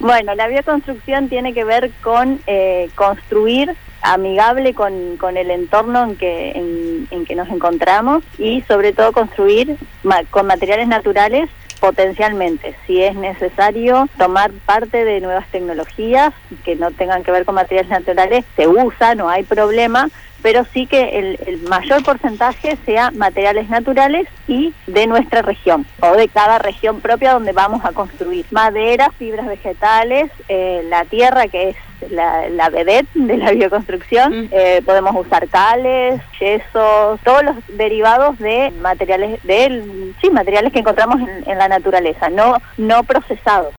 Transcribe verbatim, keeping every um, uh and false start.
Bueno, la bioconstrucción tiene que ver con eh, construir amigable con, con el entorno en que, en, en que nos encontramos y sobre todo construir ma con materiales naturales potencialmente. Si es necesario tomar parte de nuevas tecnologías que no tengan que ver con materiales naturales, se usa, no hay problema, pero sí que el, el mayor porcentaje sea materiales naturales y de nuestra región, o de cada región propia donde vamos a construir. Madera, fibras vegetales, eh, la tierra, que es la, la vedette de la bioconstrucción, mm. eh, podemos usar cales, yesos, todos los derivados de materiales, de, sí, materiales que encontramos en, en la naturaleza, no, no procesados.